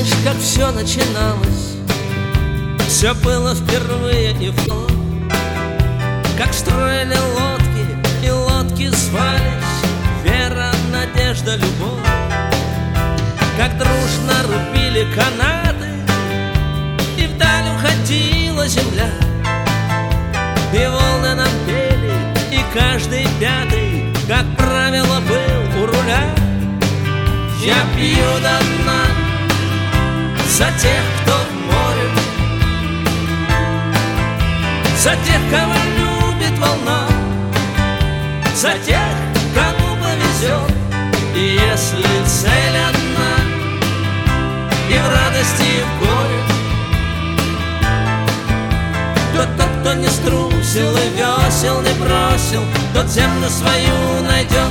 Помнишь, как все начиналось? Все было впервые и вновь. Как строили лодки, и лодки звались вера, надежда, любовь. Как дружно рубили канаты, и вдаль уходила земля. И волны нам пели, и каждый пятый, как правило, был у руля. Я пью до дна за тех, кто в море, за тех, кого любит волна, за тех, кому повезет. И если цель одна, и в радости, и в горе, то тот, кто не струсил и весел не бросил, тот землю свою найдет.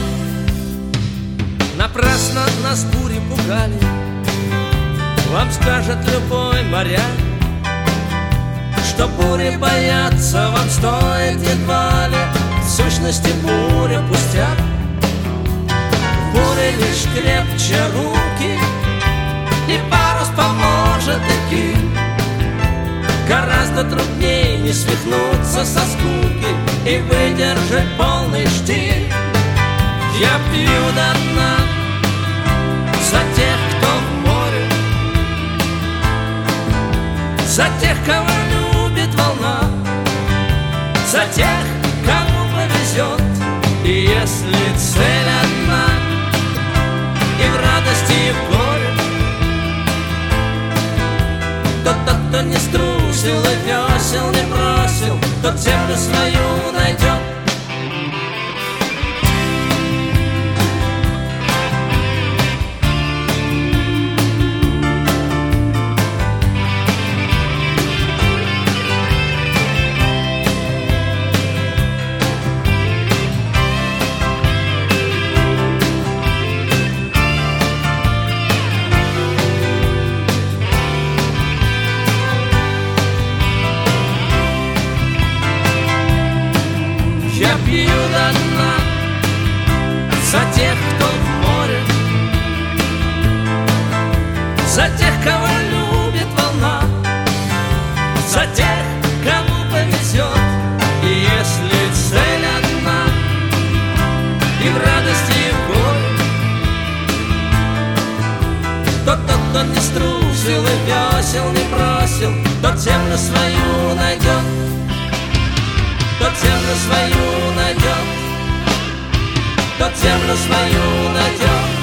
Напрасно нас бури пугали, вам скажет любой моряк, что бури бояться вам стоит едва ли, в сущности буря пустяк. В буре лишь крепче руки, и парус поможет и киль. Гораздо труднее не свихнуться со скуки и выдержать полный штиль. Я пью до дна за тех, кто в море, за тех, кого любит волна, за тех, кому повезет. И если цель одна, и в радости, и в горе, то тот, кто не струсил и весел не бросил, тот землю свою найдет. Я пью до дна за тех, кто в море, за тех, кого любит волна, за тех, кому повезет. И если цель одна, и в радости, и в горе, то тот, кто не струсил и весел не бросил, тот землю свою найдет. Тот землю свою найдет, тот землю свою найдет.